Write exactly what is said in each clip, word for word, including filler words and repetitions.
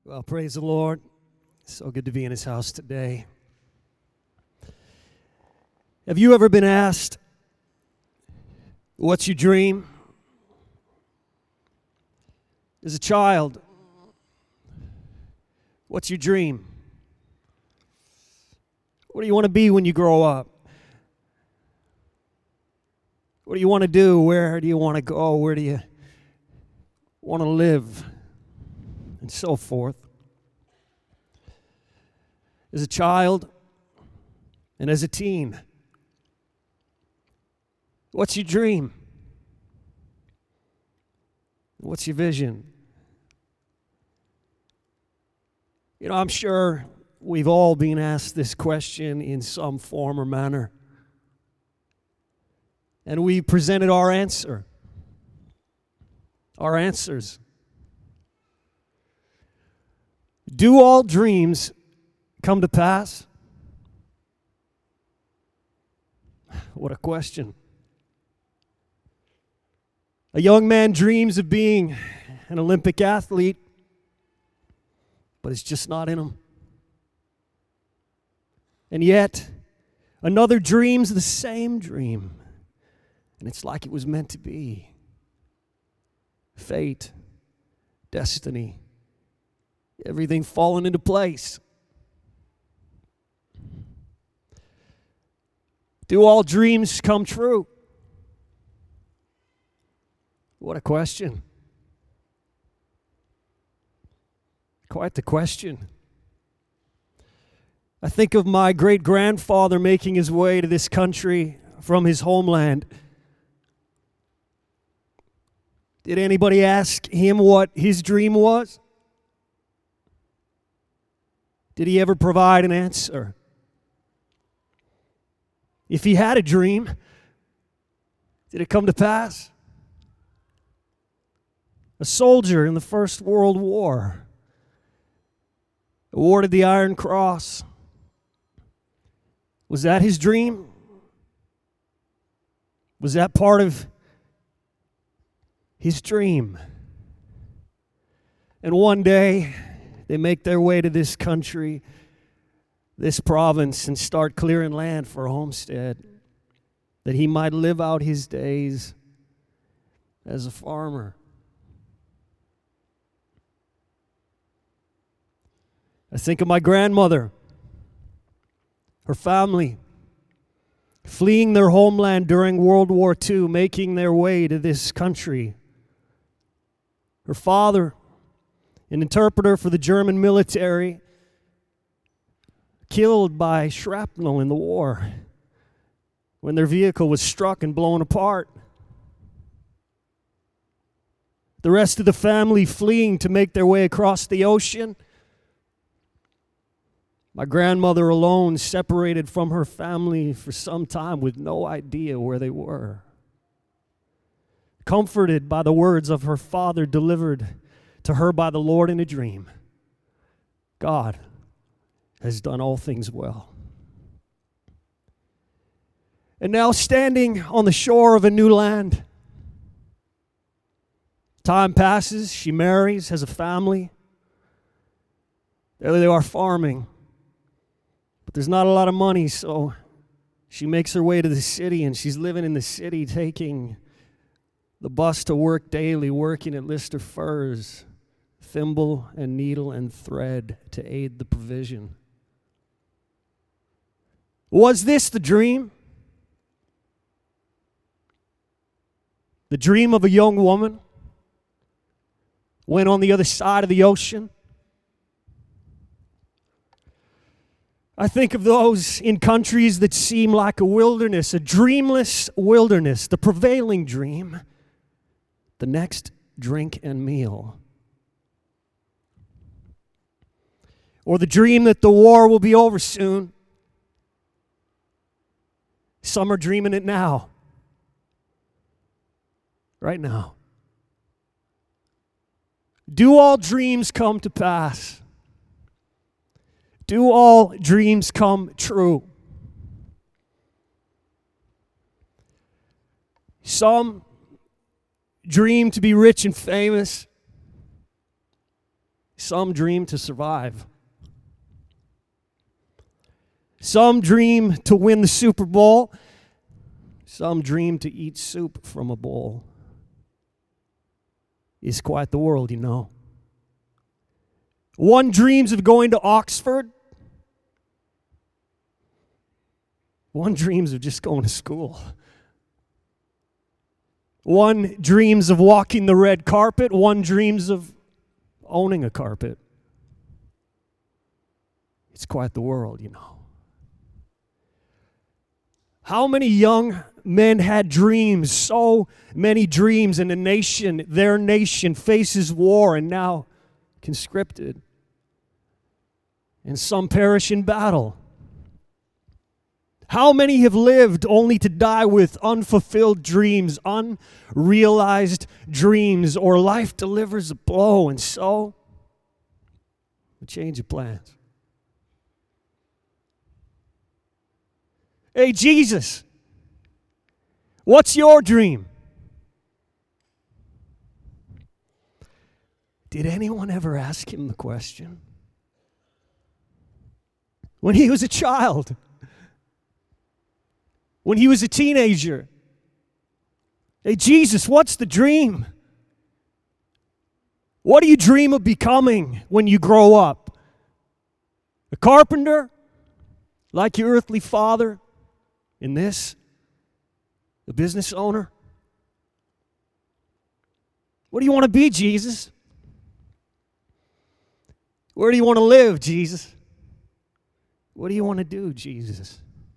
Well, praise the Lord. So good to be in His house today. Have you ever been asked, what's your dream? As a child, what's your dream? What do you want to be when you grow up? What do you want to do? Where do you want to go? Where do you want to live? And so forth. As a child and as a teen, what's your dream? What's your vision? You know, I'm sure we've all been asked this question in some form or manner. And we presented our answer. Our answers. Do all dreams come to pass? What a question. A young man dreams of being an Olympic athlete, but it's just not in him. And yet, another dreams the same dream, and it's like it was meant to be. Fate, destiny, everything falling into place. Do all dreams come true? What a question. Quite the question. I think of my great-grandfather making his way to this country from his homeland. Did anybody ask him what his dream was? Did he ever provide an answer? If he had a dream, did it come to pass? A soldier in the First World War, awarded the Iron Cross. Was that his dream? Was that part of his dream? And one day, they make their way to this country, this province, and start clearing land for a homestead, that he might live out his days as a farmer. I think of my grandmother, her family, fleeing their homeland during World War Two, making their way to this country. Her father, an interpreter for the German military, killed by shrapnel in the war when their vehicle was struck and blown apart. The rest of the family fleeing to make their way across the ocean. My grandmother alone, separated from her family for some time with no idea where they were. Comforted by the words of her father delivered to her by the Lord in a dream. God has done all things well. And now standing on the shore of a new land. Time passes, she marries, has a family. There they are farming. But there's not a lot of money, so she makes her way to the city, and she's living in the city, taking the bus to work daily, working at Lister Furs, thimble and needle and thread to aid the provision. Was this the dream? The dream of a young woman went on the other side of the ocean? I think of those in countries that seem like a wilderness, a dreamless wilderness, the prevailing dream, the next drink and meal. Or the dream that the war will be over soon. Some are dreaming it now. Right now. Do all dreams come to pass? Do all dreams come true? Some dream to be rich and famous. Some dream to survive. Some dream to win the Super Bowl. Some dream to eat soup from a bowl. It's quite the world, you know. One dreams of going to Oxford. One dreams of just going to school. One dreams of walking the red carpet. One dreams of owning a carpet. It's quite the world, you know. How many young men had dreams? So many dreams, and a nation, their nation, faces war and now conscripted. And some perish in battle. How many have lived only to die with unfulfilled dreams, unrealized dreams, or life delivers a blow, and so a change of plans? Hey, Jesus, what's your dream? Did anyone ever ask him the question? When he was a child, when he was a teenager, hey, Jesus, what's the dream? What do you dream of becoming when you grow up? A carpenter, like your earthly father? In this, a business owner? What do you want to be, Jesus? Where do you want to live, Jesus? What do you want to do, Jesus?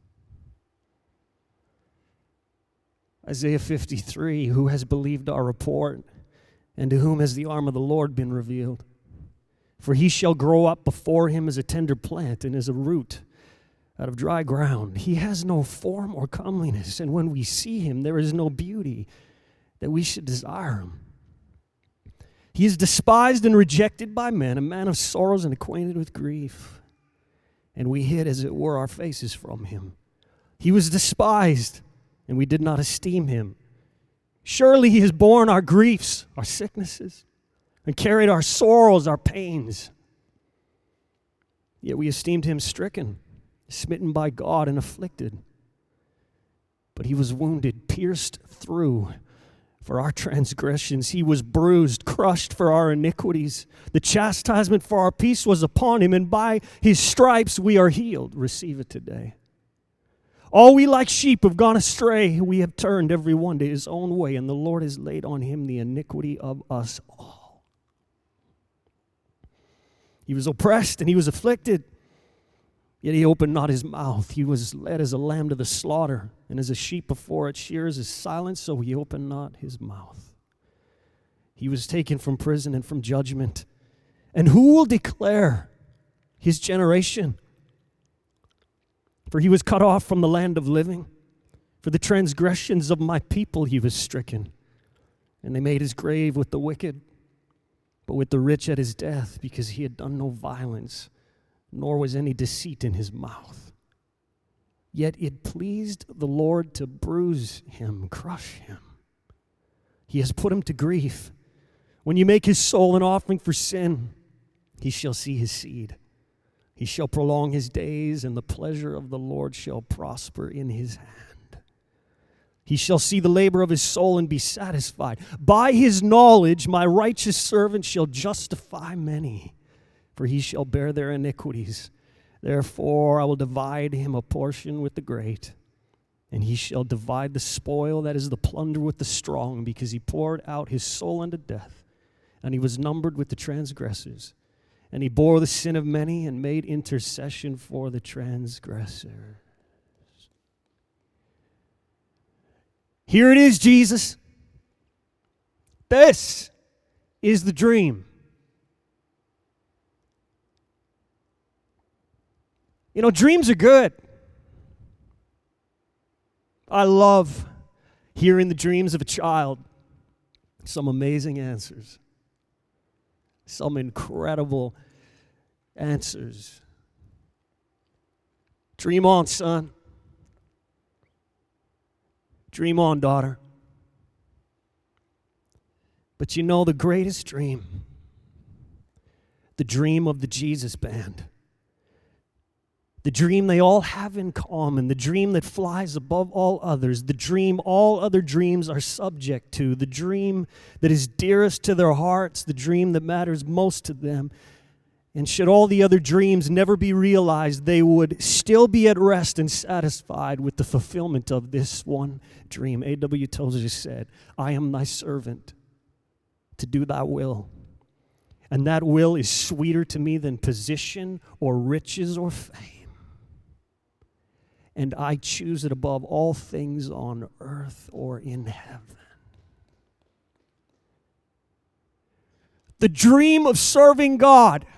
Isaiah fifty-three, who has believed our report, and to whom has the arm of the Lord been revealed? For he shall grow up before him as a tender plant and as a root out of dry ground. He has no form or comeliness, and when we see him, there is no beauty that we should desire him. He is despised and rejected by men, a man of sorrows and acquainted with grief. And we hid, as it were, our faces from him. He was despised, and we did not esteem him. Surely he has borne our griefs, our sicknesses, and carried our sorrows, our pains. Yet we esteemed him stricken, smitten by God, and afflicted. But he was wounded, pierced through for our transgressions. He was bruised, crushed for our iniquities. The chastisement for our peace was upon him, and by his stripes we are healed. Receive it today. All we like sheep have gone astray. We have turned every one to his own way, and the Lord has laid on him the iniquity of us all. He was oppressed and he was afflicted, yet he opened not his mouth. He was led as a lamb to the slaughter, and as a sheep before its shears is silent, so he opened not his mouth. He was taken from prison and from judgment. And who will declare his generation? For he was cut off from the land of living. For the transgressions of my people he was stricken. And they made his grave with the wicked, but with the rich at his death, because he had done no violence, nor was any deceit in his mouth. Yet it pleased the Lord to bruise him, crush him. He has put him to grief. When you make his soul an offering for sin, he shall see his seed. He shall prolong his days, and the pleasure of the Lord shall prosper in his hand. He shall see the labor of his soul and be satisfied. By his knowledge my righteous servant shall justify many, for he shall bear their iniquities. Therefore I will divide him a portion with the great, and he shall divide the spoil, that is the plunder, with the strong, because he poured out his soul unto death, and he was numbered with the transgressors. And he bore the sin of many and made intercession for the transgressors. Here it is, Jesus. This is the dream. You know, dreams are good. I love hearing the dreams of a child. Some amazing answers. Some incredible answers. Dream on, son. Dream on, daughter. But you know, the greatest dream, The dream of the Jesus Band. The dream they all have in common, the dream that flies above all others, the dream all other dreams are subject to, the dream that is dearest to their hearts, the dream that matters most to them. And should all the other dreams never be realized, they would still be at rest and satisfied with the fulfillment of this one dream. A W Tozer said, I am thy servant to do thy will. And that will is sweeter to me than position or riches or fame. And I choose it above all things on earth or in heaven. The dream of serving God.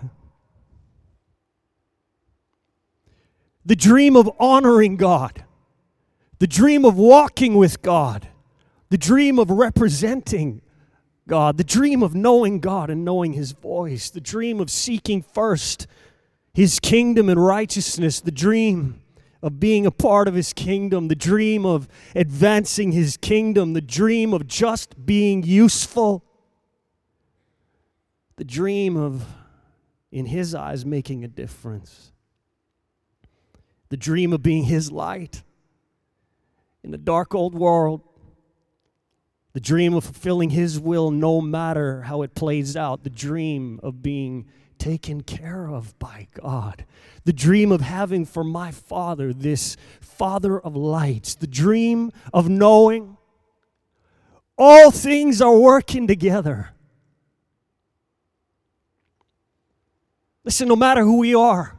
The dream of honoring God. The dream of walking with God. The dream of representing God. The dream of knowing God and knowing His voice. The dream of seeking first His kingdom and righteousness. The dream of being a part of His kingdom, the dream of advancing His kingdom, the dream of just being useful, the dream of, in His eyes, making a difference, the dream of being His light in a dark old world, the dream of fulfilling His will no matter how it plays out, the dream of being taken care of by God. The dream of having for my Father this Father of lights. The dream of knowing all things are working together. Listen, no matter who we are,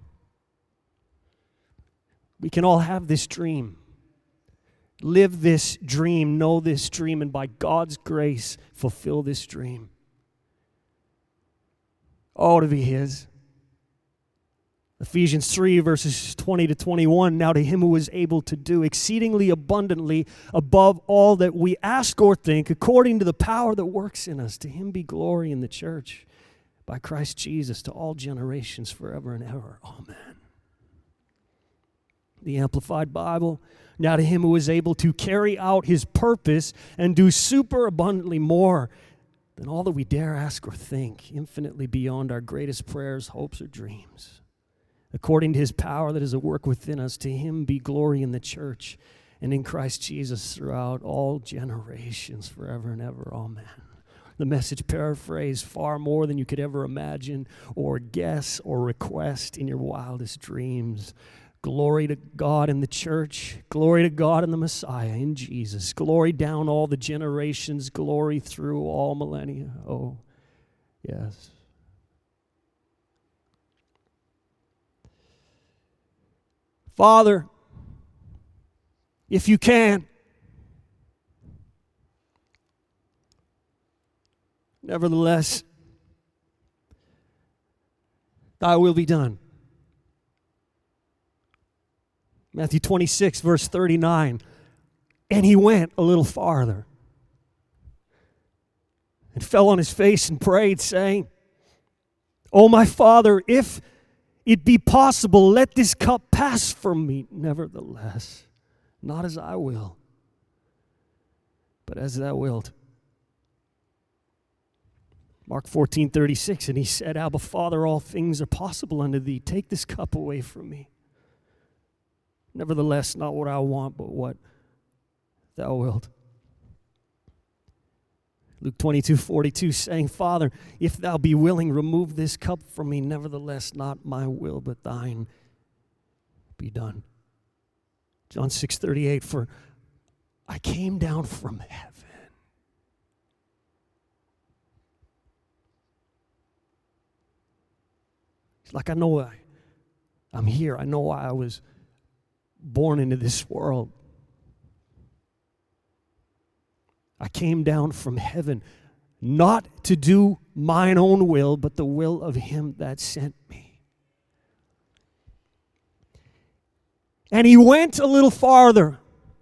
we can all have this dream. Live this dream, know this dream, and by God's grace, fulfill this dream. Oh, to be His. Ephesians three, verses twenty to twenty-one. Now to Him who is able to do exceedingly abundantly above all that we ask or think, according to the power that works in us, to Him be glory in the church by Christ Jesus to all generations forever and ever. Amen. The Amplified Bible. Now to Him who is able to carry out His purpose and do super abundantly more than all that we dare ask or think, infinitely beyond our greatest prayers, hopes, or dreams. According to His power that is at work within us, to Him be glory in the church and in Christ Jesus throughout all generations, forever and ever. Amen. The Message paraphrase, far more than you could ever imagine or guess or request in your wildest dreams. Glory to God in the church. Glory to God in the Messiah, in Jesus. Glory down all the generations. Glory through all millennia. Oh, yes. Father, if you can, nevertheless, thy will be done. Matthew twenty-six, verse thirty-nine. And he went a little farther and fell on his face and prayed, saying, O my Father, if it be possible, let this cup pass from me. Nevertheless, not as I will, but as thou wilt. Mark fourteen, thirty-six, and he said, Abba, Father, all things are possible unto thee. Take this cup away from me. Nevertheless, not what I want, but what thou wilt. Luke twenty-two, forty-two, saying, Father, if thou be willing, remove this cup from me. Nevertheless, not my will, but thine be done. John six, thirty-eight, for I came down from heaven. It's like I know I, I'm here. I know why I was born into this world. I came down from heaven, not to do mine own will, but the will of Him that sent me. And he went a little farther.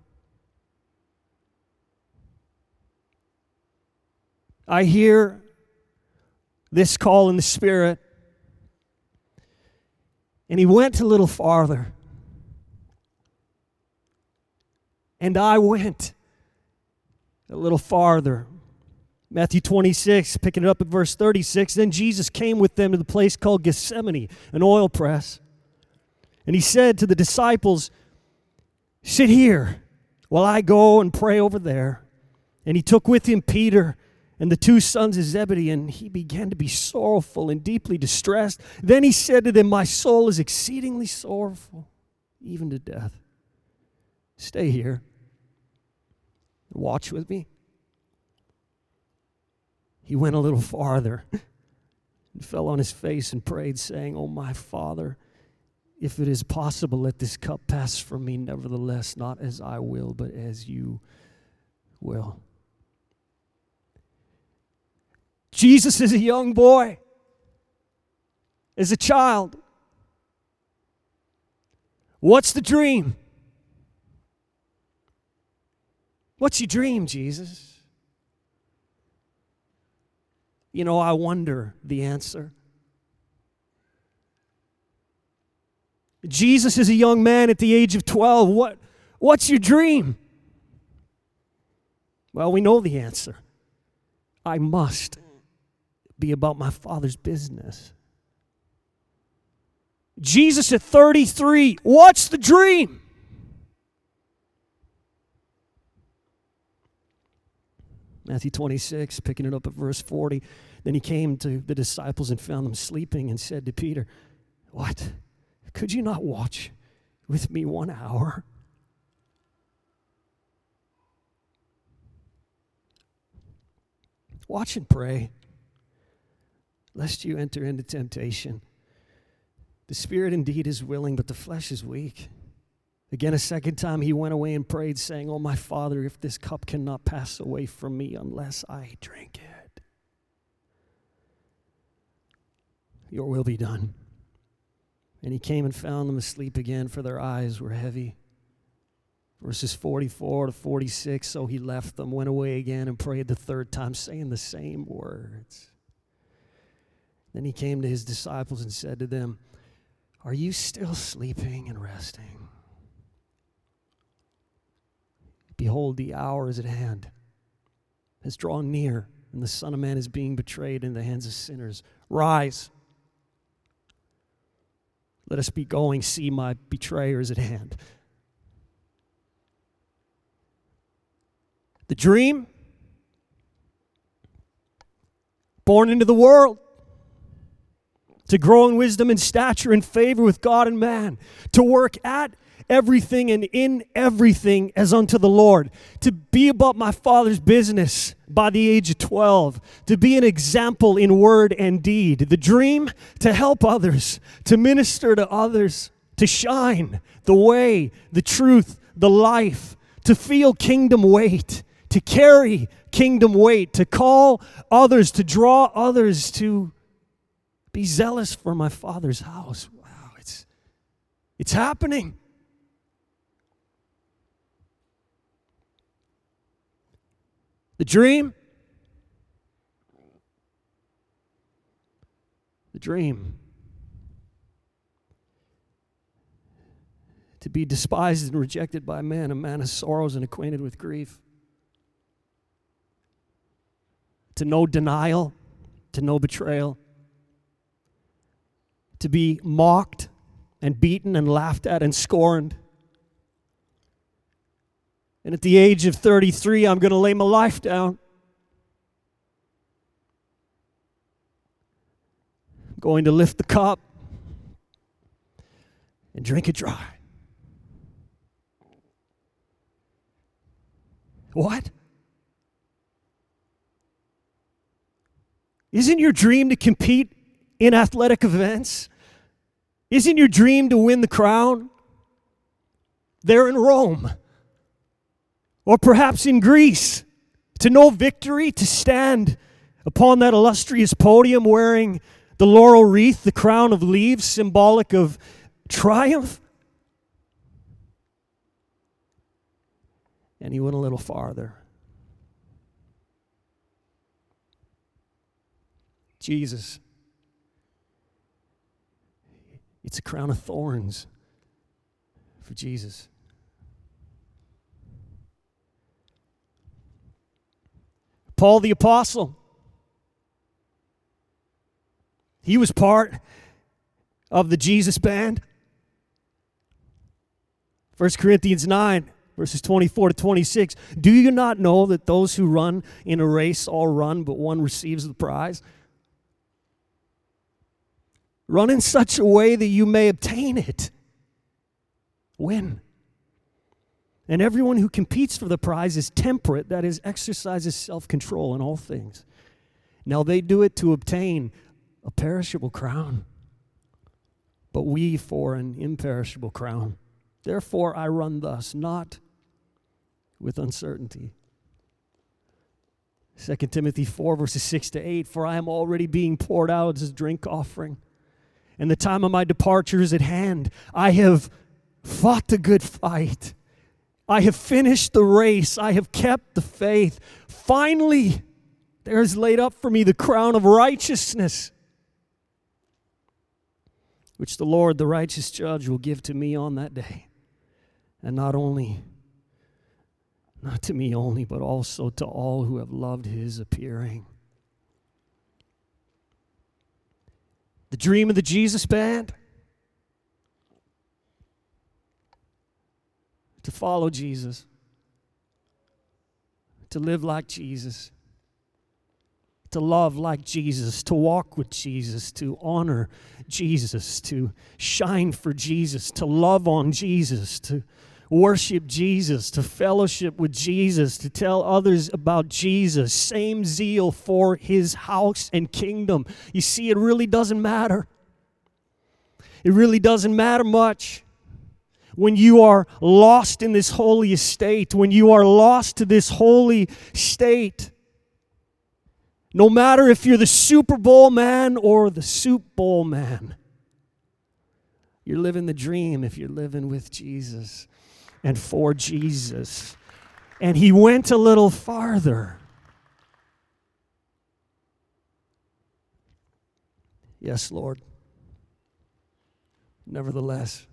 I hear this call in the Spirit. And he went a little farther. And I went a little farther. Matthew twenty-six, picking it up at verse thirty-six, then Jesus came with them to the place called Gethsemane, an oil press. And he said to the disciples, sit here while I go and pray over there. And he took with him Peter and the two sons of Zebedee, and he began to be sorrowful and deeply distressed. Then he said to them, my soul is exceedingly sorrowful, even to death. Stay here. Watch with me. He went a little farther and fell on his face and prayed, saying, oh, my Father, if it is possible, let this cup pass from me. Nevertheless, not as I will, but as you will. Jesus is a young boy, as a child. What's the dream? What's your dream, Jesus? You know, I wonder the answer. Jesus is a young man at the age of twelve. What, what's your dream? Well, we know the answer. I must be about my Father's business. Jesus at thirty-three, what's the dream? Matthew twenty-six, picking it up at verse forty. Then he came to the disciples and found them sleeping and said to Peter, what? Could you not watch with me one hour? Watch and pray, lest you enter into temptation. The spirit indeed is willing, but the flesh is weak. Again, a second time he went away and prayed, saying, oh, my Father, if this cup cannot pass away from me unless I drink it, your will be done. And he came and found them asleep again, for their eyes were heavy. Verses forty-four to forty-six, so he left them, went away again, and prayed the third time, saying the same words. Then he came to his disciples and said to them, are you still sleeping and resting? Behold, the hour is at hand, has drawn near, and the Son of Man is being betrayed in the hands of sinners. Rise. Let us be going. See, my betrayer is at hand. The dream, born into the world, to grow in wisdom and stature and favor with God and man, to work at everything and in everything as unto the Lord, to be about my Father's business by the age of twelve, to be an example in word and deed. The dream, to help others, to minister to others, to shine the way, the truth, the life, to feel kingdom weight, to carry kingdom weight, to call others, to draw others, to be zealous for my Father's house. Wow, it's, it's happening. The dream, the dream, to be despised and rejected by man, a man of sorrows and acquainted with grief, to know denial, to know betrayal, to be mocked and beaten and laughed at and scorned. And at the age of thirty-three, I'm going to lay my life down. I'm going to lift the cup and drink it dry. What? Isn't your dream to compete in athletic events? Isn't your dream to win the crown? There in Rome. Or perhaps in Greece, to know victory, to stand upon that illustrious podium wearing the laurel wreath, the crown of leaves, symbolic of triumph. And he went a little farther. Jesus, it's a crown of thorns for Jesus. Paul the Apostle, he was part of the Jesus band. First Corinthians nine, verses twenty-four to twenty-six. Do you not know that those who run in a race all run, but one receives the prize? Run in such a way that you may obtain it. Win. And everyone who competes for the prize is temperate, that is, exercises self-control in all things. Now they do it to obtain a perishable crown, but we for an imperishable crown. Therefore I run thus, not with uncertainty. Second Timothy four, verses six to eight. For I am already being poured out as a drink offering, and the time of my departure is at hand. I have fought the good fight. I have finished the race. I have kept the faith. Finally, there is laid up for me the crown of righteousness, which the Lord, the righteous judge, will give to me on that day. And not only, not to me only, but also to all who have loved his appearing. The dream of the Jesus band? To follow Jesus. To live like Jesus. To love like Jesus, to walk with Jesus, to honor Jesus, to shine for Jesus, to love on Jesus, to worship Jesus, to fellowship with Jesus, to tell others about Jesus. Same zeal for his house and kingdom. You see, it really doesn't matter. It really doesn't matter much when you are lost in this holy estate, when you are lost to this holy state. No matter if you're the Super Bowl man or the Soup Bowl man, you're living the dream if you're living with Jesus and for Jesus. And he went a little farther. Yes, Lord. Nevertheless,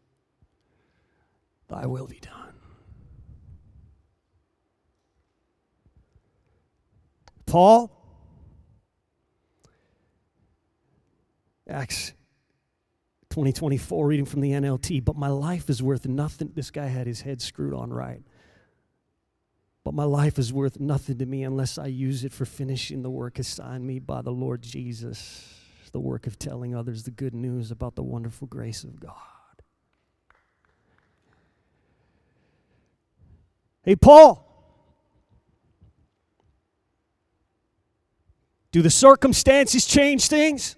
thy will be done. Paul, Acts twenty twenty-four, reading from the N L T. But my life is worth nothing. This guy had his head screwed on right. But my life is worth nothing to me unless I use it for finishing the work assigned me by the Lord Jesus, the work of telling others the good news about the wonderful grace of God. Hey, Paul, do the circumstances change things?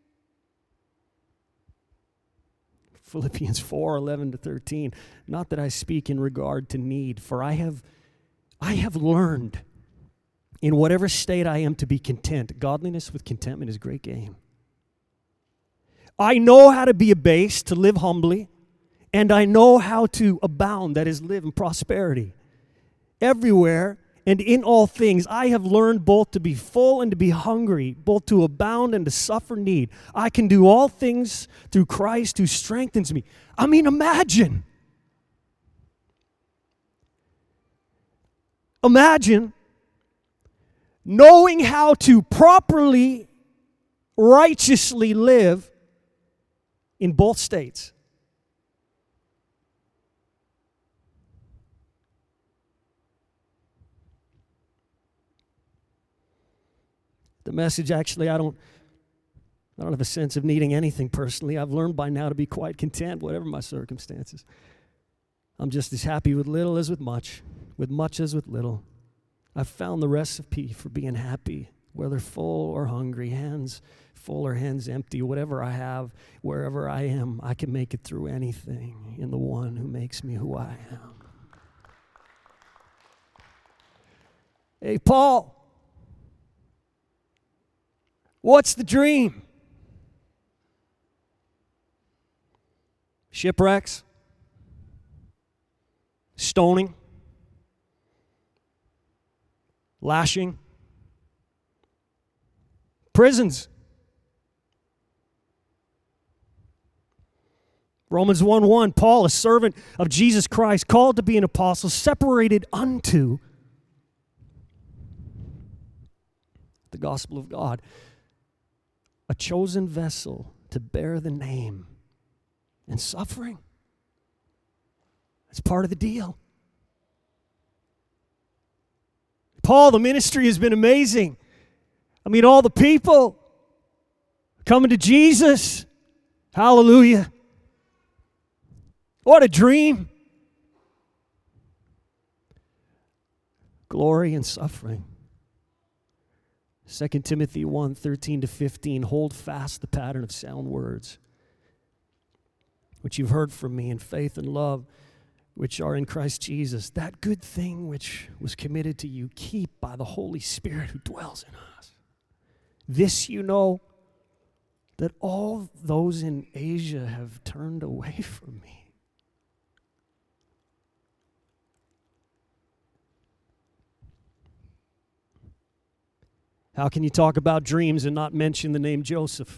Philippians four, eleven to thirteen. Not that I speak in regard to need, for I have, I have learned in whatever state I am to be content. Godliness with contentment is great gain. I know how to be abased, to live humbly, and I know how to abound, that is, live in prosperity. Everywhere and in all things, I have learned both to be full and to be hungry, both to abound and to suffer need. I can do all things through Christ who strengthens me. I mean, imagine. Imagine knowing how to properly, righteously live in both states. The message, actually, I don't, I don't have a sense of needing anything personally. I've learned by now to be quite content, whatever my circumstances. I'm just as happy with little as with much, with much as with little. I've found the recipe for being happy, whether full or hungry, hands full or hands empty, whatever I have, wherever I am, I can make it through anything in the one who makes me who I am. Hey, Paul. What's the dream? Shipwrecks, stoning, lashing, prisons. Romans one one, Paul, a servant of Jesus Christ, called to be an apostle, separated unto the gospel of God. A chosen vessel to bear the name and suffering. It's part of the deal. Paul, the ministry has been amazing. I mean, all the people coming to Jesus. Hallelujah. What a dream. Glory and suffering. Second Timothy one, thirteen to fifteen, hold fast the pattern of sound words, which you've heard from me in faith and love, which are in Christ Jesus. That good thing which was committed to you, keep by the Holy Spirit who dwells in us. This you know, that all those in Asia have turned away from me. How can you talk about dreams and not mention the name Joseph?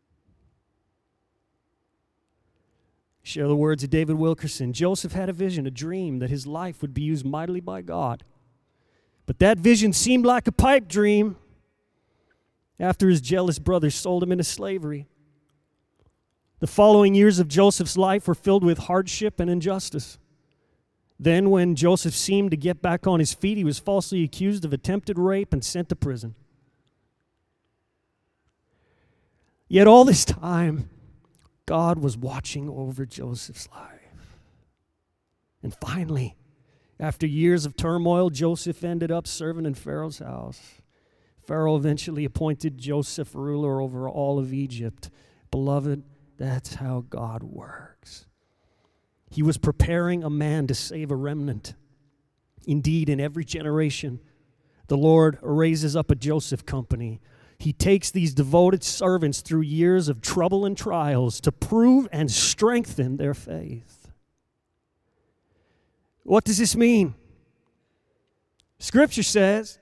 Share the words of David Wilkerson. Joseph had a vision, a dream, that his life would be used mightily by God. But that vision seemed like a pipe dream after his jealous brothers sold him into slavery. The following years of Joseph's life were filled with hardship and injustice. Then, when Joseph seemed to get back on his feet, he was falsely accused of attempted rape and sent to prison. Yet all this time, God was watching over Joseph's life. And finally, after years of turmoil, Joseph ended up serving in Pharaoh's house. Pharaoh eventually appointed Joseph ruler over all of Egypt. Beloved, that's how God works. He was preparing a man to save a remnant. Indeed, in every generation, the Lord raises up a Joseph company. He takes these devoted servants through years of trouble and trials to prove and strengthen their faith. What does this mean? Scripture says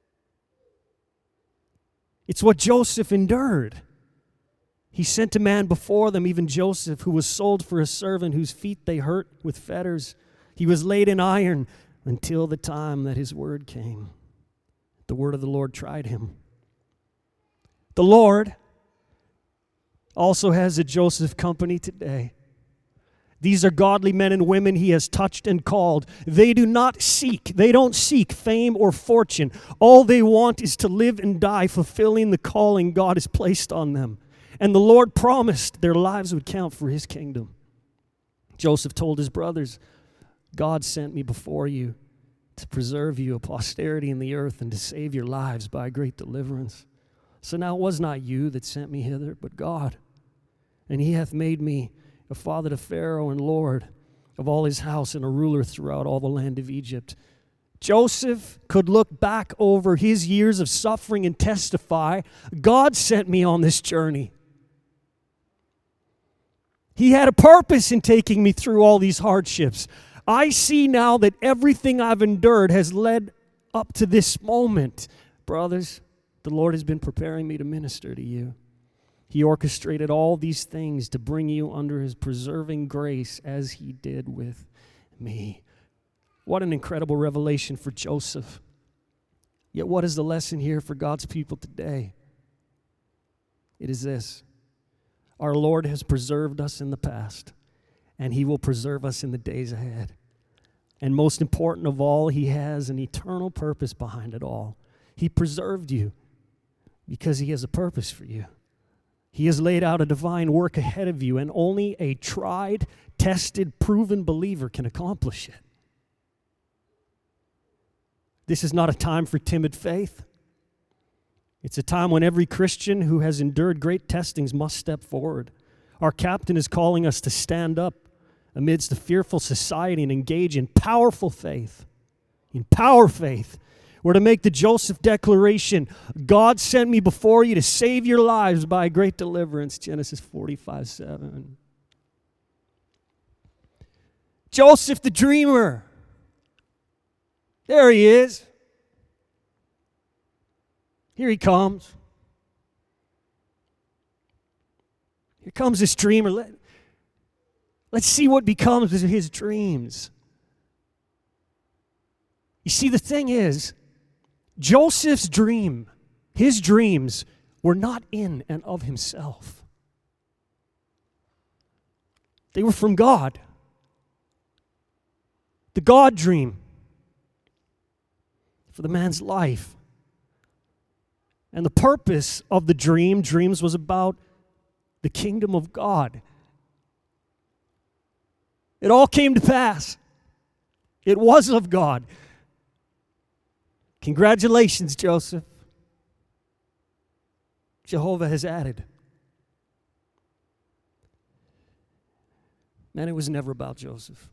it's what Joseph endured. He sent a man before them, even Joseph, who was sold for a servant whose feet they hurt with fetters. He was laid in iron until the time that his word came. The word of the Lord tried him. The Lord also has a Joseph company today. These are godly men and women he has touched and called. They do not seek, they don't seek fame or fortune. All they want is to live and die fulfilling the calling God has placed on them. And the Lord promised their lives would count for his kingdom. Joseph told his brothers, God sent me before you to preserve you a posterity in the earth and to save your lives by a great deliverance. So now it was not you that sent me hither, but God. And he hath made me a father to Pharaoh and Lord of all his house and a ruler throughout all the land of Egypt. Joseph could look back over his years of suffering and testify, God sent me on this journey. He had a purpose in taking me through all these hardships. I see now that everything I've endured has led up to this moment. Brothers, the Lord has been preparing me to minister to you. He orchestrated all these things to bring you under his preserving grace as he did with me. What an incredible revelation for Joseph. Yet what is the lesson here for God's people today? It is this. Our Lord has preserved us in the past, and he will preserve us in the days ahead. And most important of all, he has an eternal purpose behind it all. He preserved you because he has a purpose for you. He has laid out a divine work ahead of you, and only a tried, tested, proven believer can accomplish it. This is not a time for timid faith. It's a time when every Christian who has endured great testings must step forward. Our captain is calling us to stand up amidst a fearful society and engage in powerful faith. In power faith. We're to make the Joseph declaration, God sent me before you to save your lives by a great deliverance, Genesis forty-five seven. Joseph the dreamer. There he is. Here he comes. Here comes this dreamer. Let, let's see what becomes of his dreams. You see, the thing is, Joseph's dream, His dreams were not in and of himself. They were from God. The God dream for the man's life. And the purpose of the dream, dreams was about the kingdom of God. It all came to pass. It was of God. Congratulations, Joseph. Jehovah has added. Man, it was never about Joseph.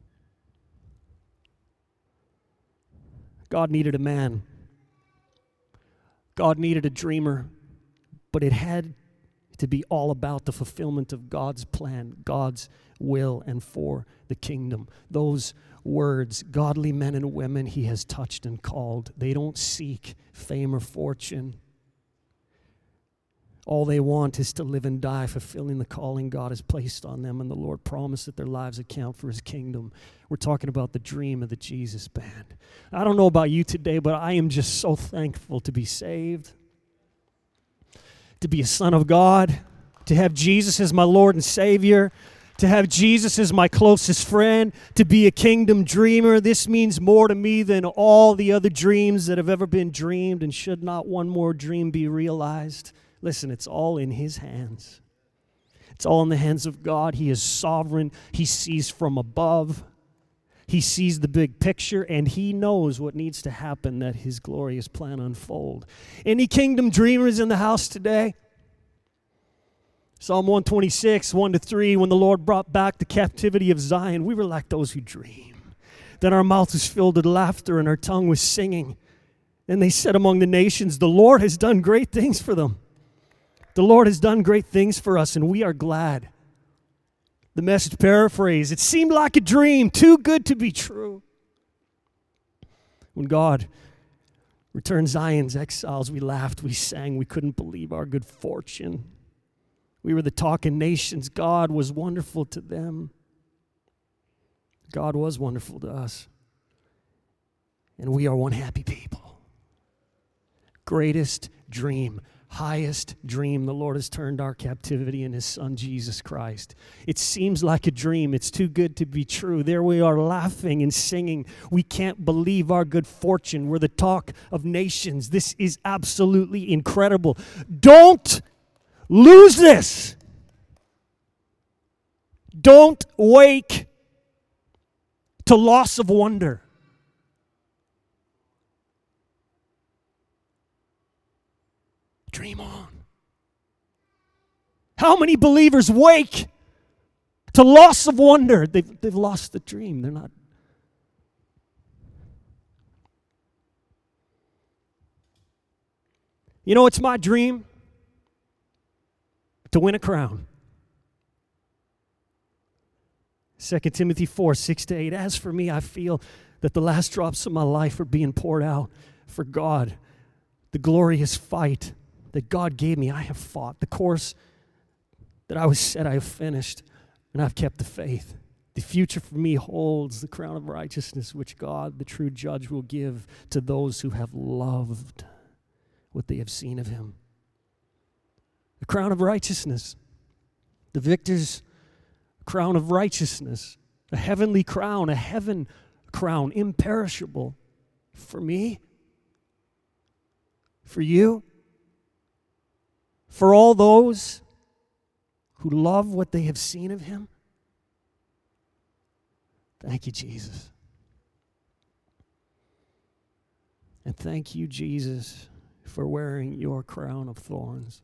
God needed a man. God needed a dreamer, but it had to be all about the fulfillment of God's plan, God's will, and for the kingdom. Those words, godly men and women he has touched and called, they don't seek fame or fortune. All they want is to live and die fulfilling the calling God has placed on them, and the Lord promised that their lives account for his kingdom. We're talking about the dream of the Jesus Band. I don't know about you today, but I am just so thankful to be saved, to be a son of God, to have Jesus as my Lord and Savior, to have Jesus as my closest friend, to be a kingdom dreamer. This means more to me than all the other dreams that have ever been dreamed, and should not one more dream be realized. Listen, it's all in his hands. It's all in the hands of God. He is sovereign. He sees from above. He sees the big picture, and he knows what needs to happen that his glorious plan unfold. Any kingdom dreamers in the house today? Psalm one twenty-six, one to three, when the Lord brought back the captivity of Zion, we were like those who dream. Then our mouth was filled with laughter and our tongue was singing. Then they said among the nations, the Lord has done great things for them. The Lord has done great things for us, and we are glad. The Message paraphrase, it seemed like a dream, too good to be true. When God returned Zion's exiles, we laughed, we sang, we couldn't believe our good fortune. We were the talking nations. God was wonderful to them. God was wonderful to us. And we are one happy people. Greatest dream, highest dream. The Lord has turned our captivity in his Son, Jesus Christ. It seems like a dream. It's too good to be true. There we are laughing and singing. We can't believe our good fortune. We're the talk of nations. This is absolutely incredible. Don't lose this. Don't wake to loss of wonder. Dream on. How many believers wake to loss of wonder? They've, they've lost the dream. They're not. You know, it's my dream to win a crown. Second Timothy four, six to eight. As for me, I feel that the last drops of my life are being poured out for God. The glorious fight that God gave me, I have fought. The course that I was set, I have finished, and I've kept the faith. The future for me holds the crown of righteousness, which God, the true judge, will give to those who have loved what they have seen of him. The crown of righteousness, the victor's crown of righteousness, a heavenly crown, a heaven crown, imperishable, for me, for you, for all those who love what they have seen of him. Thank you, Jesus. And thank you, Jesus, for wearing your crown of thorns.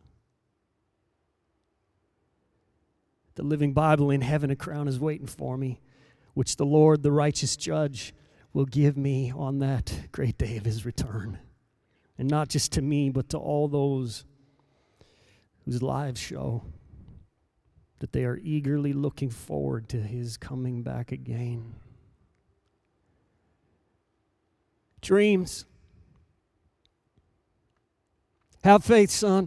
The Living Bible, in heaven a crown is waiting for me, which the Lord, the righteous judge, will give me on that great day of his return. And not just to me, but to all those whose lives show that they are eagerly looking forward to his coming back again. Dreams. Have faith, son.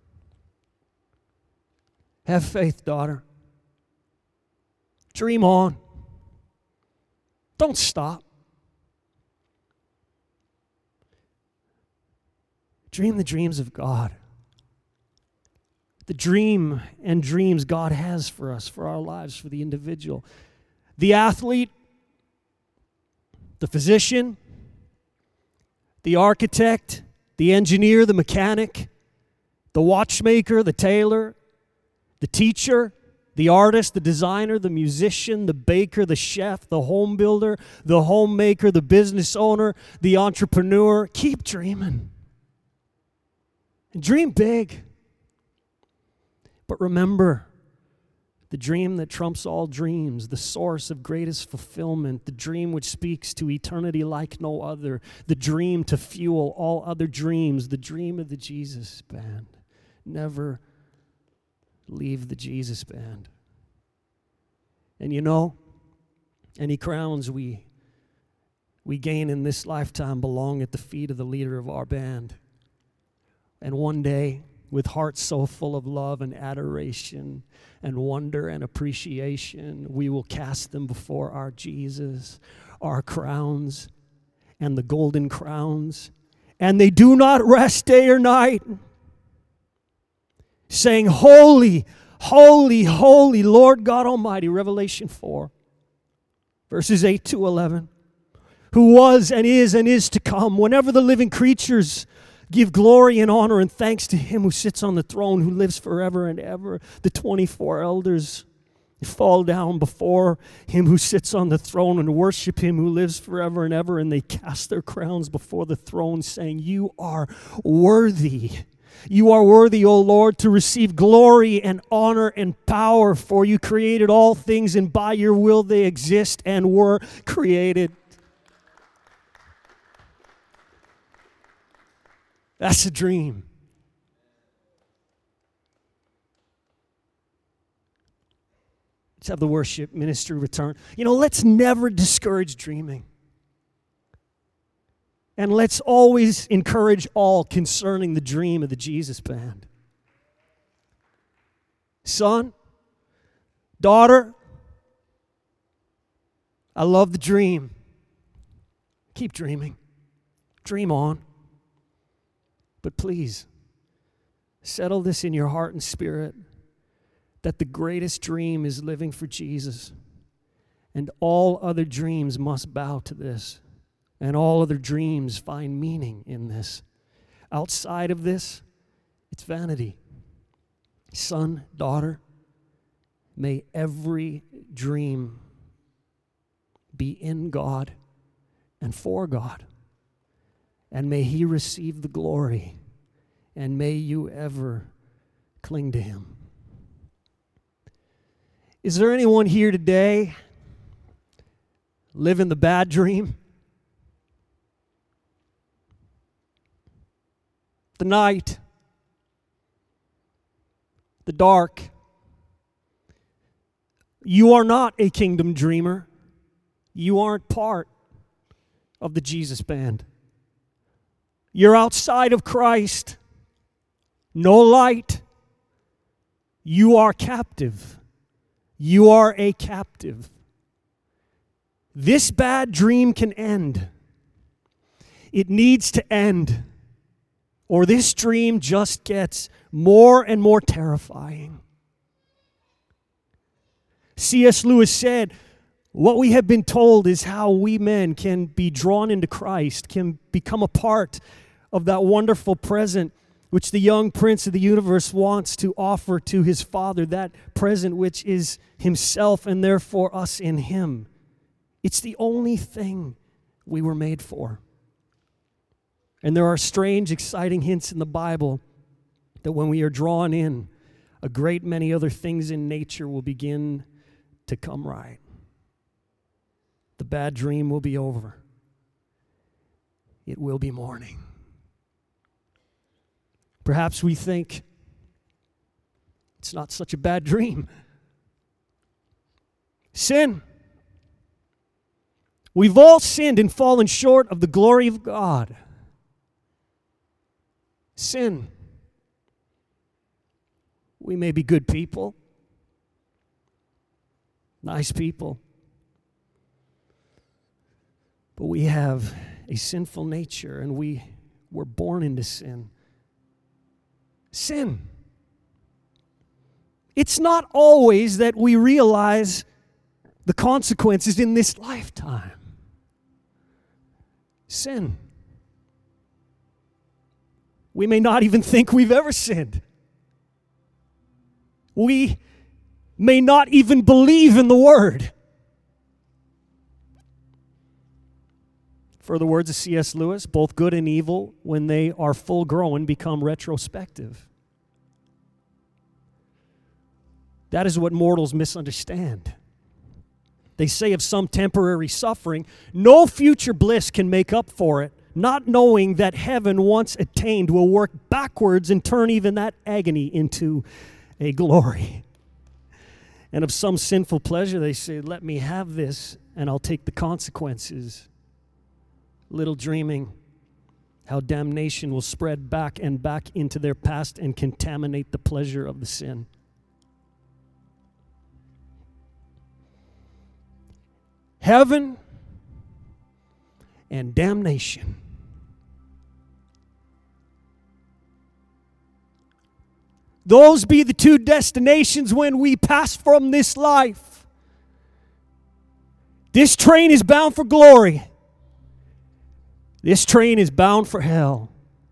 Have faith, daughter. Dream on. Don't stop. Dream the dreams of God. The dream and dreams God has for us, for our lives, for the individual. The athlete, the physician, the architect, the engineer, the mechanic, the watchmaker, the tailor, the teacher, the artist, the designer, the musician, the baker, the chef, the home builder, the homemaker, the business owner, the entrepreneur. Keep dreaming. And dream big. But remember, the dream that trumps all dreams, the source of greatest fulfillment, the dream which speaks to eternity like no other, the dream to fuel all other dreams, the dream of the Jesus Band. Never leave the Jesus Band. And you know, any crowns we, we gain in this lifetime belong at the feet of the leader of our band. And one day, with hearts so full of love and adoration and wonder and appreciation, we will cast them before our Jesus, our crowns and the golden crowns. And they do not rest day or night, saying, holy, holy, holy, Lord God Almighty. Revelation four, verses eight to eleven. Who was and is and is to come. Whenever the living creatures give glory and honor and thanks to him who sits on the throne, who lives forever and ever. The twenty-four elders fall down before him who sits on the throne and worship him who lives forever and ever. And they cast their crowns before the throne, saying, you are worthy. You are worthy, O Lord, to receive glory and honor and power, for you created all things, and by your will they exist and were created. That's a dream. Let's have the worship ministry return. You know, let's never discourage dreaming. And let's always encourage all concerning the dream of the Jesus Band. Son, daughter, I love the dream. Keep dreaming. Dream on. But please, settle this in your heart and spirit that the greatest dream is living for Jesus. And all other dreams must bow to this. And all other dreams find meaning in this. Outside of this, it's vanity. Son, daughter, may every dream be in God and for God. And may he receive the glory. And may you ever cling to him. Is there anyone here today living the bad dream? The night, the dark. You are not a kingdom dreamer. You aren't part of the Jesus Band. You're outside of Christ. No light. You are captive. You are a captive. This bad dream can end. It needs to end. Or this dream just gets more and more terrifying. C S Lewis said, what we have been told is how we men can be drawn into Christ, can become a part of that wonderful present which the young prince of the universe wants to offer to his Father, that present which is himself and therefore us in him. It's the only thing we were made for. And there are strange, exciting hints in the Bible that when we are drawn in, a great many other things in nature will begin to come right. The bad dream will be over. It will be morning. Perhaps we think it's not such a bad dream. Sin. We've all sinned and fallen short of the glory of God. Sin. We may be good people, nice people, but we have a sinful nature and we were born into sin. sin. It's not always that we realize the consequences in this lifetime. Sin. We may not even think we've ever sinned. We may not even believe in the Word. For the words of C S Lewis, both good and evil, when they are full grown, become retrospective. That is what mortals misunderstand. They say of some temporary suffering, no future bliss can make up for it, not knowing that heaven once attained will work backwards and turn even that agony into a glory. And of some sinful pleasure, they say, let me have this and I'll take the consequences. Little dreaming how damnation will spread back and back into their past and contaminate the pleasure of the sin. Heaven and damnation. Those be the two destinations when we pass from this life. This train is bound for glory. This train is bound for hell.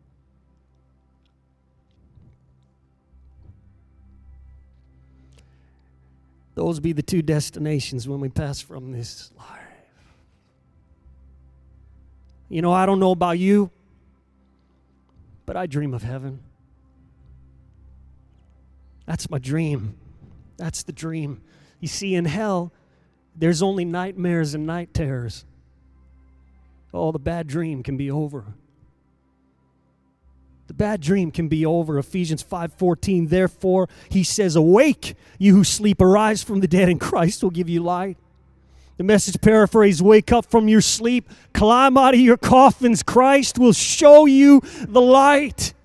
Those be the two destinations when we pass from this life. You know, I don't know about you, but I dream of heaven. That's my dream. That's the dream. You see, in hell, there's only nightmares and night terrors. Oh, the bad dream can be over. The bad dream can be over. Ephesians five fourteen, therefore, he says, awake, you who sleep, arise from the dead, and Christ will give you light. The Message paraphrase, wake up from your sleep, climb out of your coffins, Christ will show you the light.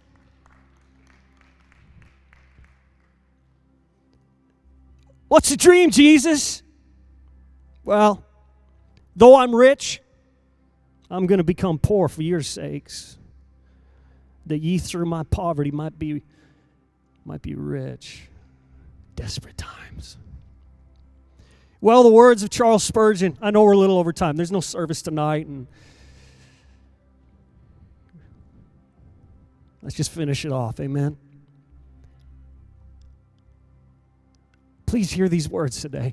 What's the dream, Jesus? Well, though I'm rich, I'm going to become poor for your sakes, that ye through my poverty might be, might be rich. Desperate times. Well, the words of Charles Spurgeon. I know we're a little over time. There's no service tonight, and let's just finish it off. Amen. Please hear these words today.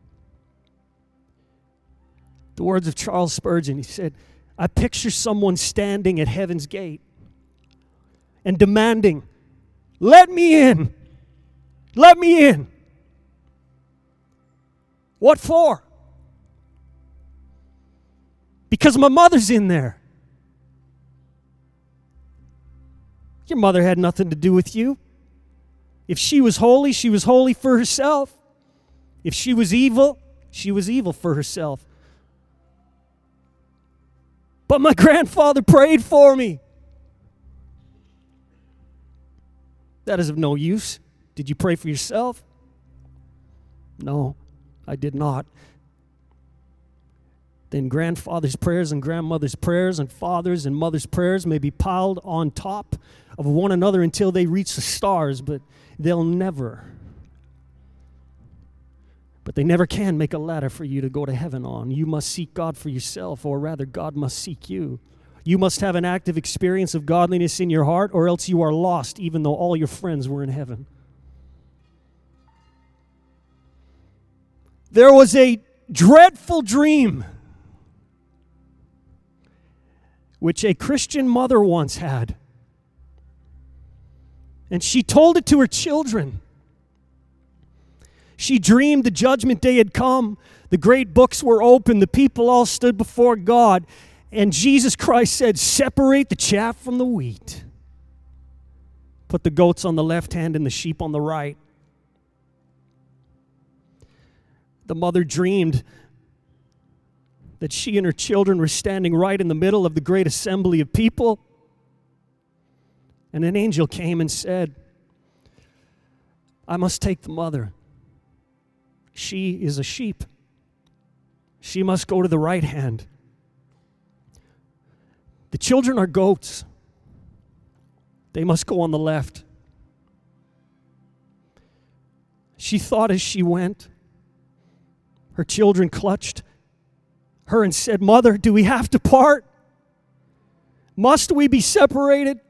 The words of Charles Spurgeon. He said, I picture someone standing at heaven's gate and demanding, let me in. Let me in. What for? Because my mother's in there. Your mother had nothing to do with you. If she was holy, she was holy for herself. If she was evil, she was evil for herself. But my grandfather prayed for me. That is of no use. Did you pray for yourself? No, I did not. Then grandfather's prayers and grandmother's prayers and father's and mother's prayers may be piled on top of one another until they reach the stars, but they'll never, but they never can make a ladder for you to go to heaven on. You must seek God for yourself, or rather, God must seek you. You must have an active experience of godliness in your heart, or else you are lost, even though all your friends were in heaven. There was a dreadful dream which a Christian mother once had. And she told it to her children. She dreamed the judgment day had come. The great books were open. The people all stood before God. And Jesus Christ said, separate the chaff from the wheat. Put the goats on the left hand and the sheep on the right. The mother dreamed that she and her children were standing right in the middle of the great assembly of people. And an angel came and said, I must take the mother. She is a sheep. She must go to the right hand. The children are goats. They must go on the left. She thought as she went, her children clutched her and said, "Mother, do we have to part? Must we be separated?"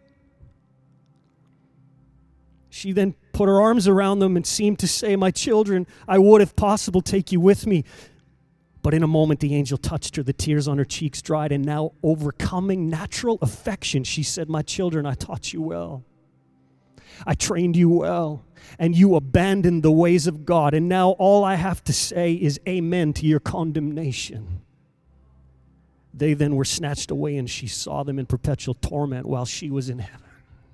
She then put her arms around them and seemed to say, "My children, I would, if possible, take you with me." But in a moment, the angel touched her. The tears on her cheeks dried, and now, overcoming natural affection, she said, "My children, I taught you well. I trained you well, and you abandoned the ways of God. And now all I have to say is amen to your condemnation." They then were snatched away, and she saw them in perpetual torment while she was in heaven.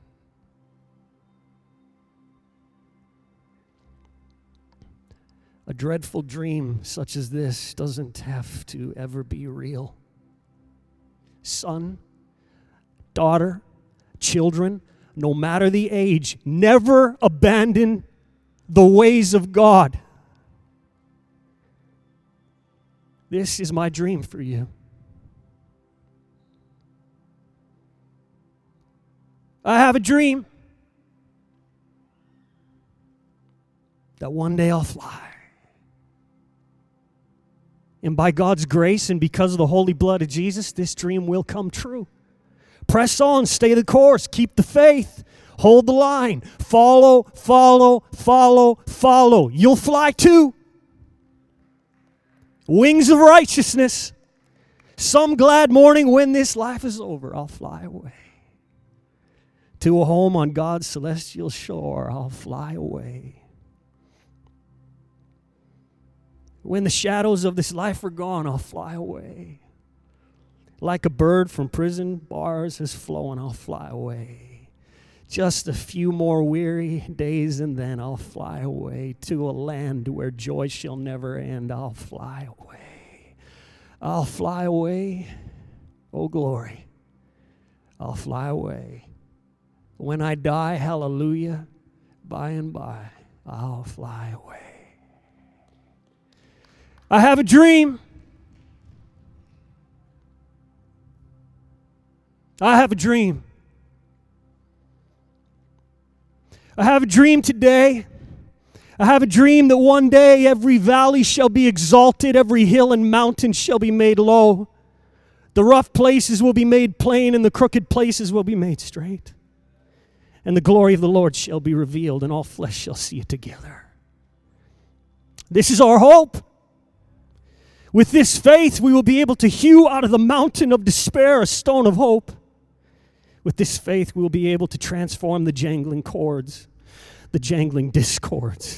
A dreadful dream such as this doesn't have to ever be real. Son, daughter, children, no matter the age, never abandon the ways of God. This is my dream for you. I have a dream that one day I'll fly. And by God's grace and because of the holy blood of Jesus, this dream will come true. Press on, stay the course, keep the faith, hold the line, follow, follow, follow, follow. You'll fly too. Wings of righteousness. Some glad morning when this life is over, I'll fly away. To a home on God's celestial shore, I'll fly away. When the shadows of this life are gone, I'll fly away. Like a bird from prison bars has flown, I'll fly away. Just a few more weary days and then I'll fly away to a land where joy shall never end. I'll fly away. I'll fly away. Oh, glory. I'll fly away. When I die, hallelujah, by and by, I'll fly away. I have a dream. I have a dream. I have a dream today. I have a dream that one day every valley shall be exalted, every hill and mountain shall be made low. The rough places will be made plain, and the crooked places will be made straight. And the glory of the Lord shall be revealed, and all flesh shall see it together. This is our hope. With this faith, we will be able to hew out of the mountain of despair a stone of hope. With this faith, we will be able to transform the jangling chords, the jangling discords,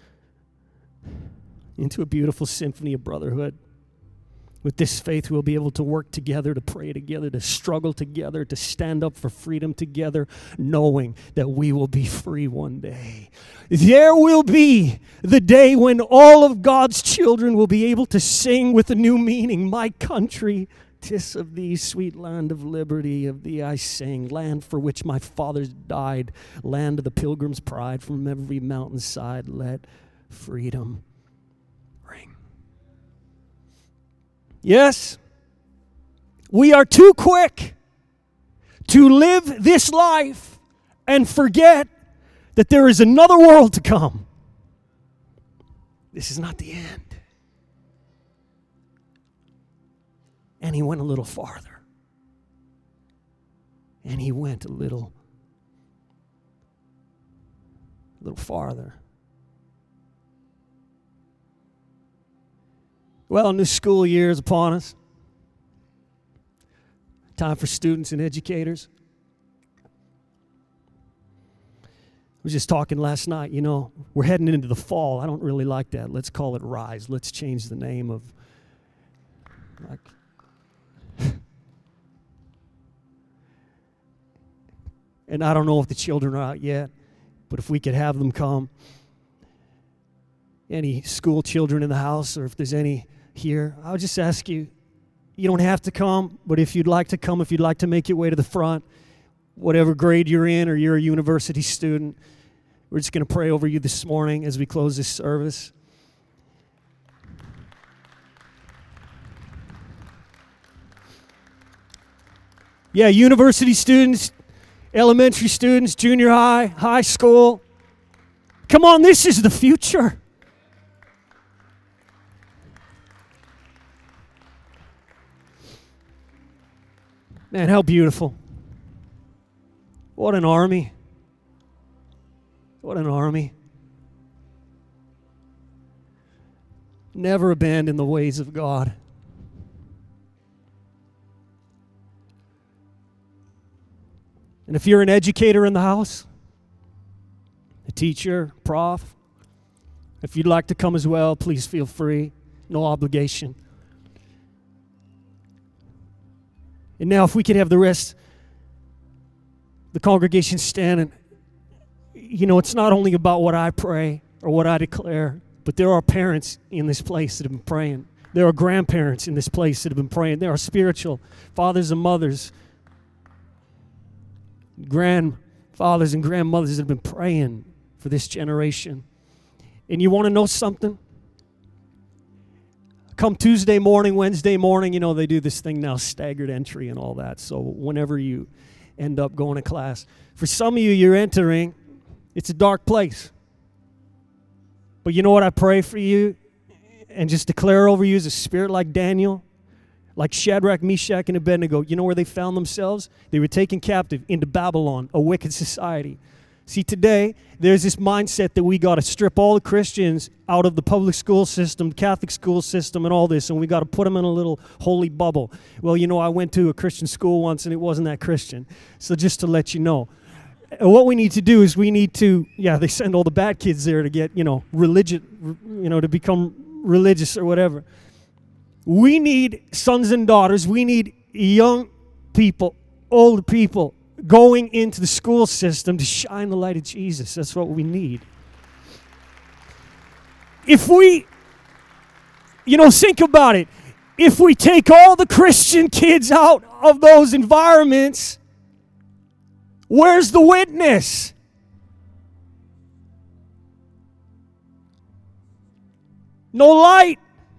into a beautiful symphony of brotherhood. With this faith, we'll be able to work together, to pray together, to struggle together, to stand up for freedom together, knowing that we will be free one day. There will be the day when all of God's children will be able to sing with a new meaning. My country, 'tis of thee, sweet land of liberty, of thee I sing. Land for which my fathers died, land of the pilgrim's pride. From every mountainside let freedom ring. Yes, we are too quick to live this life and forget that there is another world to come. This is not the end. And he went a little farther. And he went a little, a little farther. Well, new school year is upon us. Time for students and educators. I was just talking last night, you know, we're heading into the fall. I don't really like that. Let's call it Rise. Let's change the name of, like, and I don't know if the children are out yet, but if we could have them come. Any school children in the house, or if there's any here, I would just ask you, you don't have to come, but if you'd like to come, if you'd like to make your way to the front, whatever grade you're in or you're a university student, we're just going to pray over you this morning as we close this service. Yeah, university students, elementary students, junior high, high school, Come on, this is the future. Man, how beautiful. What an army. What an army. Never abandon the ways of God. And if you're an educator in the house, a teacher, prof, if you'd like to come as well, please feel free. No obligation. And now if we could have the rest, the congregation stand, and you know, it's not only about what I pray or what I declare, but there are parents in this place that have been praying. There are grandparents in this place that have been praying. There are spiritual fathers and mothers, grandfathers and grandmothers that have been praying for this generation. And you want to know something? Come Tuesday morning, Wednesday morning, you know, they do this thing now, staggered entry and all that. So whenever you end up going to class, for some of you, you're entering, it's a dark place. But you know what I pray for you and just declare over you as a spirit like Daniel, like Shadrach, Meshach, and Abednego. You know where they found themselves? They were taken captive into Babylon, a wicked society. See, today, there's this mindset that we got to strip all the Christians out of the public school system, Catholic school system, and all this, and we got to put them in a little holy bubble. Well, you know, I went to a Christian school once, and it wasn't that Christian. So just to let you know. And what we need to do is we need to, yeah, they send all the bad kids there to get, you know, religion, you know, to become religious or whatever. We need sons and daughters. We need young people, old people, going into the school system to shine the light of Jesus. That's what we need. If we, you know, think about it. If we take all the Christian kids out of those environments, where's the witness? No light.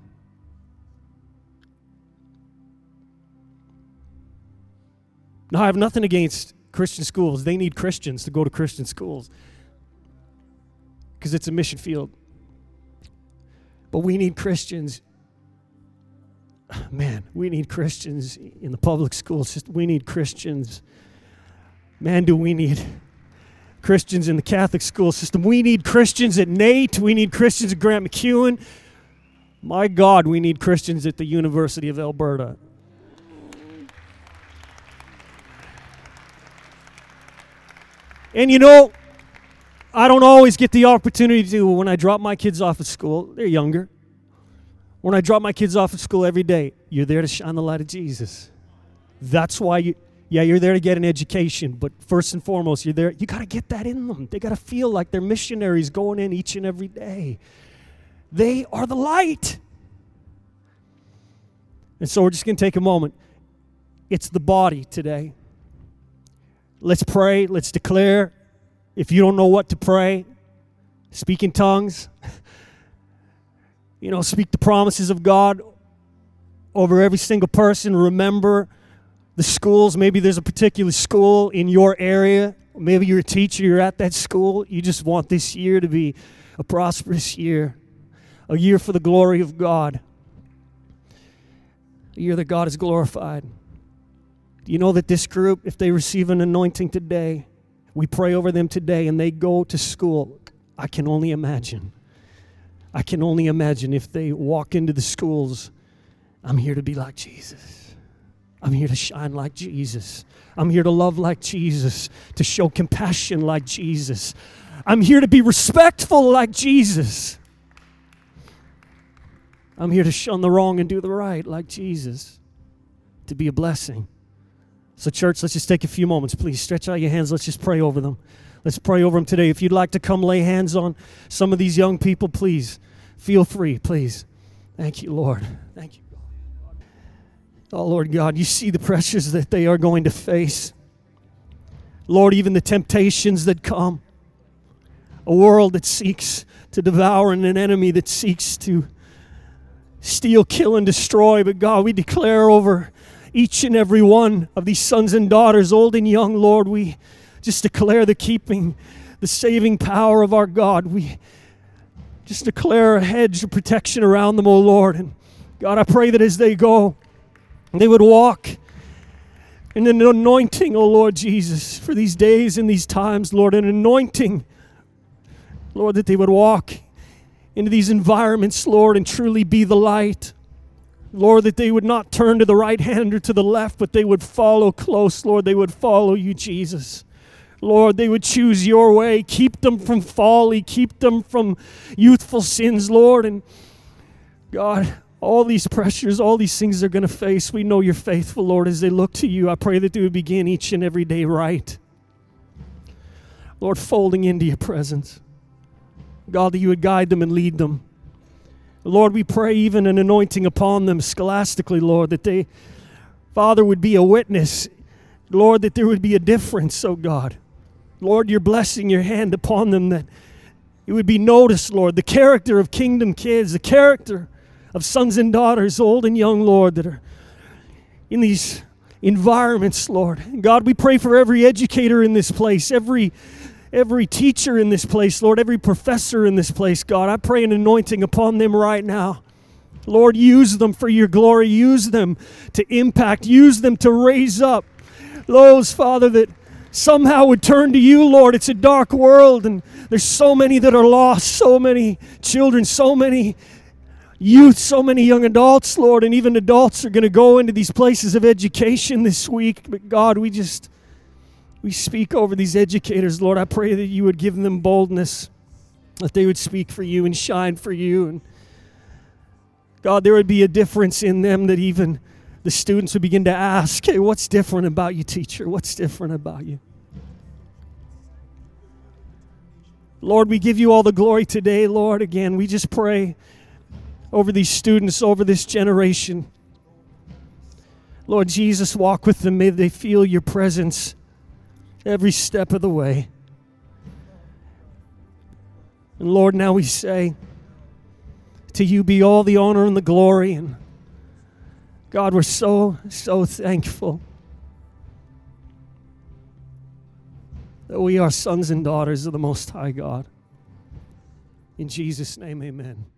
Now, I have nothing against Christian schools. They need Christians to go to Christian schools because it's a mission field. But we need Christians. Man, we need Christians in the public school system. We need Christians. Man, do we need Christians in the Catholic school system. We need Christians at N A T E. We need Christians at Grant MacEwan. My God, we need Christians at the University of Alberta. And you know, I don't always get the opportunity to, when I drop my kids off at school, they're younger. When I drop my kids off at school every day, you're there to shine the light of Jesus. That's why you, yeah, you're there to get an education, but first and foremost, you're there, you got to get that in them. They got to feel like they're missionaries going in each and every day. They are the light. And so we're just going to take a moment. It's the body today. Let's pray. Let's declare. If you don't know what to pray, speak in tongues. You know, speak the promises of God over every single person. Remember the schools. Maybe there's a particular school in your area. Maybe you're a teacher. You're at that school. You just want this year to be a prosperous year. A year for the glory of God. A year that God is glorified. Do you know that this group, if they receive an anointing today, we pray over them today and they go to school, I can only imagine. I can only imagine if they walk into the schools, I'm here to be like Jesus. I'm here to shine like Jesus. I'm here to love like Jesus, to show compassion like Jesus. I'm here to be respectful like Jesus. I'm here to shun the wrong and do the right like Jesus, to be a blessing. So church, let's just take a few moments. Please stretch out your hands. Let's just pray over them. Let's pray over them today. If you'd like to come lay hands on some of these young people, please feel free, please. Thank you, Lord. Thank you. Oh, Lord God, you see the pressures that they are going to face. Lord, even the temptations that come. A world that seeks to devour and an enemy that seeks to steal, kill, and destroy. But God, we declare over each and every one of these sons and daughters, old and young, Lord, we just declare the keeping, the saving power of our God. We just declare a hedge of protection around them, O Lord. And God, I pray that as they go, they would walk in an anointing, O Lord Jesus, for these days and these times, Lord, an anointing, Lord, that they would walk into these environments, Lord, and truly be the light. Lord, that they would not turn to the right hand or to the left, but they would follow close, Lord. They would follow you, Jesus. Lord, they would choose your way. Keep them from folly. Keep them from youthful sins, Lord. And God, all these pressures, all these things they're going to face, we know you're faithful, Lord, as they look to you. I pray that they would begin each and every day right. Lord, folding into your presence. God, that you would guide them and lead them. Lord, we pray even an anointing upon them scholastically, Lord, that they, Father, would be a witness. Lord, that there would be a difference, oh God. Lord, you're blessing your hand upon them, that it would be noticed, Lord, the character of kingdom kids, the character of sons and daughters, old and young, Lord, that are in these environments, Lord. God, we pray for every educator in this place, every every teacher in this place, Lord, every professor in this place, God. I pray an anointing upon them right now. Lord, use them for your glory. Use them to impact. Use them to raise up those, Father, that somehow would turn to you, Lord. It's a dark world, and there's so many that are lost, so many children, so many youth, so many young adults, Lord, and even adults are going to go into these places of education this week. But God, we just, we speak over these educators, Lord. I pray that you would give them boldness, that they would speak for you and shine for you. And God, there would be a difference in them that even the students would begin to ask, hey, what's different about you, teacher? What's different about you? Lord, we give you all the glory today, Lord. Again, we just pray over these students, over this generation. Lord Jesus, walk with them. May they feel your presence every step of the way. And Lord, now we say, to you be all the honor and the glory. And God, we're so, so thankful that we are sons and daughters of the Most High God. In Jesus' name, amen.